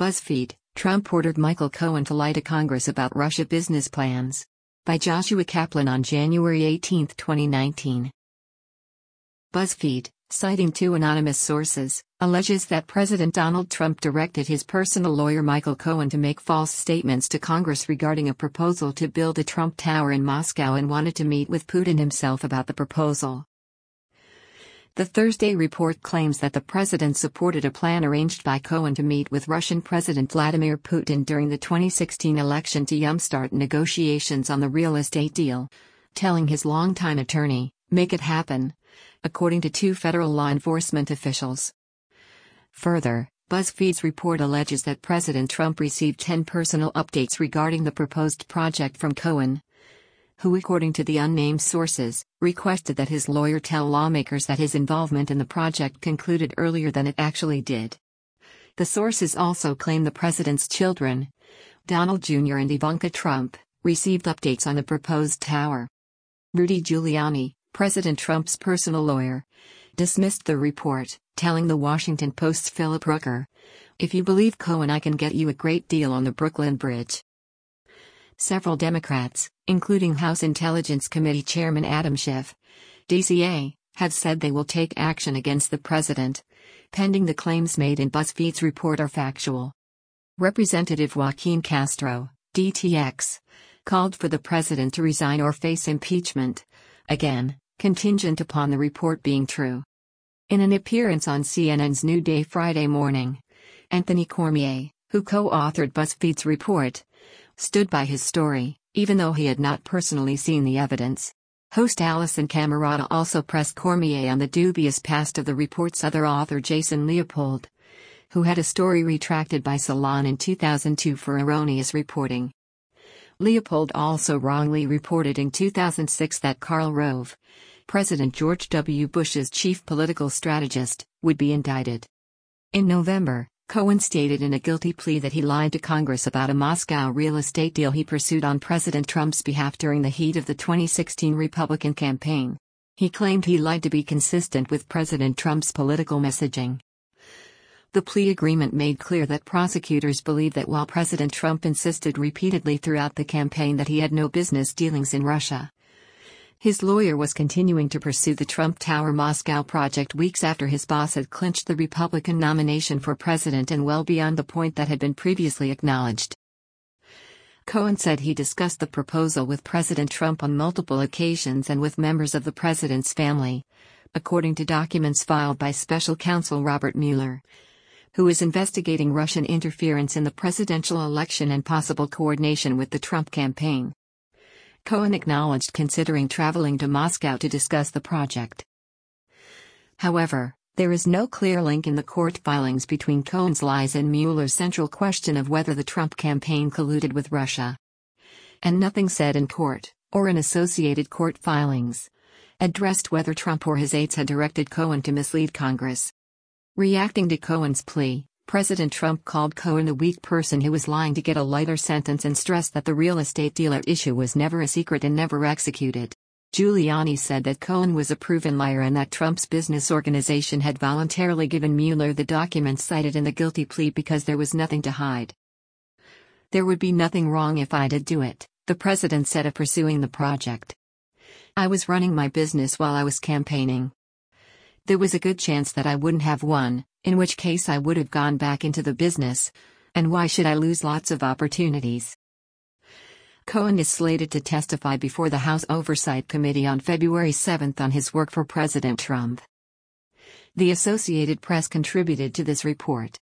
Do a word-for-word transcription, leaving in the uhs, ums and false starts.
BuzzFeed, Trump ordered Michael Cohen to lie to Congress about Russia business plans. By Joshua Kaplan on January eighteenth, twenty nineteen. BuzzFeed, citing two anonymous sources, alleges that President Donald Trump directed his personal lawyer Michael Cohen to make false statements to Congress regarding a proposal to build a Trump Tower in Moscow and wanted to meet with Putin himself about the proposal. The Thursday report claims that the president supported a plan arranged by Cohen to meet with Russian President Vladimir Putin during the twenty sixteen election to jumpstart negotiations on the real estate deal, telling his longtime attorney, "Make it happen," according to two federal law enforcement officials. Further, BuzzFeed's report alleges that President Trump received ten personal updates regarding the proposed project from Cohen, who, according to the unnamed sources, requested that his lawyer tell lawmakers that his involvement in the project concluded earlier than it actually did. The sources also claim the president's children, Donald Junior and Ivanka Trump, received updates on the proposed tower. Rudy Giuliani, President Trump's personal lawyer, dismissed the report, telling the Washington Post's Philip Rooker, "If you believe Cohen, I can get you a great deal on the Brooklyn Bridge." Several Democrats, including House Intelligence Committee Chairman Adam Schiff, D C A, have said they will take action against the president, pending the claims made in BuzzFeed's report are factual. Representative Joaquin Castro, D T X, called for the president to resign or face impeachment, again, contingent upon the report being true. In an appearance on C N N's New Day Friday morning, Anthony Cormier, who co-authored BuzzFeed's report, stood by his story, even though he had not personally seen the evidence. Host Alison Camerata also pressed Cormier on the dubious past of the report's other author Jason Leopold, who had a story retracted by Salon in two thousand two for erroneous reporting. Leopold also wrongly reported in two thousand six that Karl Rove, President George W. Bush's chief political strategist, would be indicted. In November, Cohen stated in a guilty plea that he lied to Congress about a Moscow real estate deal he pursued on President Trump's behalf during the heat of the twenty sixteen Republican campaign. He claimed he lied to be consistent with President Trump's political messaging. The plea agreement made clear that prosecutors believed that while President Trump insisted repeatedly throughout the campaign that he had no business dealings in Russia, his lawyer was continuing to pursue the Trump Tower Moscow project weeks after his boss had clinched the Republican nomination for president and well beyond the point that had been previously acknowledged. Cohen said he discussed the proposal with President Trump on multiple occasions and with members of the president's family, according to documents filed by special counsel Robert Mueller, who is investigating Russian interference in the presidential election and possible coordination with the Trump campaign. Cohen acknowledged considering traveling to Moscow to discuss the project. However, there is no clear link in the court filings between Cohen's lies and Mueller's central question of whether the Trump campaign colluded with Russia. And nothing said in court, or in associated court filings, addressed whether Trump or his aides had directed Cohen to mislead Congress. Reacting to Cohen's plea, President Trump called Cohen a weak person who was lying to get a lighter sentence and stressed that the real estate deal at issue was never a secret and never executed. Giuliani said that Cohen was a proven liar and that Trump's business organization had voluntarily given Mueller the documents cited in the guilty plea because there was nothing to hide. "There would be nothing wrong if I did do it," the president said of pursuing the project. "I was running my business while I was campaigning. There was a good chance that I wouldn't have won, in which case I would have gone back into the business, and why should I lose lots of opportunities?" Cohen is slated to testify before the House Oversight Committee on February seventh on his work for President Trump. The Associated Press contributed to this report.